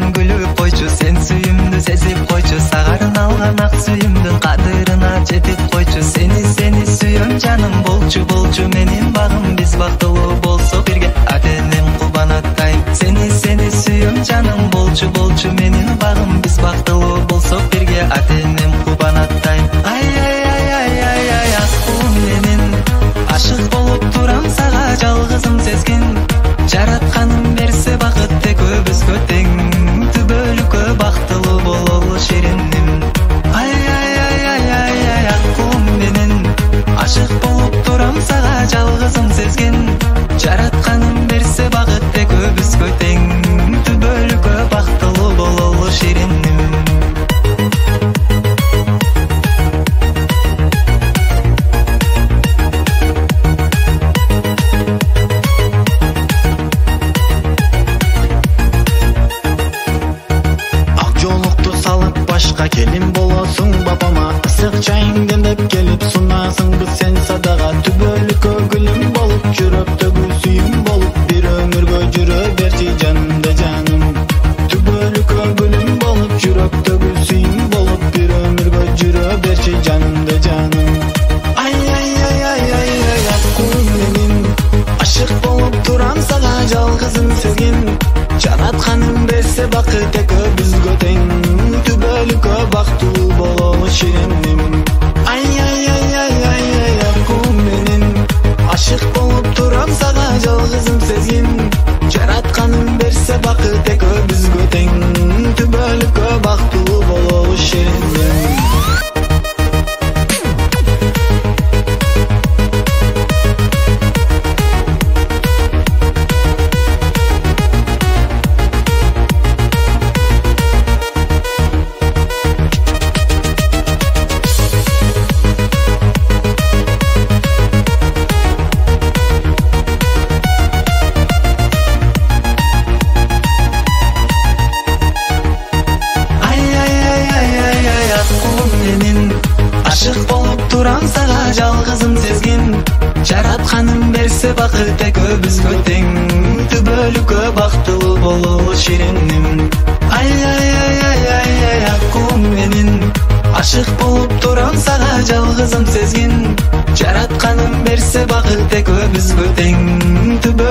көзүң күлүп койчу, сен сүйүмдү сезип койчу, сагарын алган ак сүйүмдүн кадырына жетип койчу. Сени сүйөм жаным, болчу менин багым, биз бактылуу болсок бирге, атенем курбан атайм. Сени сүйөм жаным, болчу менин багым, биз бактылуу болсок бирге, атенем курбан атайм. Ай аккуум менин, ашык болуп турам сага, жалгызым сезгин. Жаратканым берсе бакыт экөөбүзгө тең, түбөлүккө бактылуу бололу шириним. Ай аккуум менин, ашык болуп турам сага, жалгызым сезгин. Жаратканым берсе бакыт экөөбүзгө тең, түбөлүккө бактылуу бололу шириним. Башка келин болосуң бабама, ысык чайың демдеп келип сунасыңбы сен садага. Түбөлүккө гүлүм болуп, жүрөктөгү сүйүм болуп, бир өмүргө жүрө берчи жанымда жаным. Түбөлүккө гүлүм болуп, жүрөктөгү сүйүм болуп, бир өмүргө жүрө берчи жанымда жаным. Ай аккуум менин, ашык болуп турам сага, жалгызым сезгин. Жаратканым берсе бакыт экөөбүзгө тең, түбөлүккө бактылуу бололу шириним. Ай аккуум менин, ашык болуп турам сага, жалгызым сезгин. Жаратканым берсе бакыт экөөбүзгө тең, түбөлүккө бактылуу бололу шириним. Ашык болуп турам сага, жалгызым сезгин. Жаратканым берсе бакыт экөөбүзгө тең, түбөлүккө бактылуу бололу шириним. Ай аккуум менин, ашык болуп турам сага, жалгызым сезгин. Жаратканым берсе бакыт экөөбүзгө тең, түбөлүккө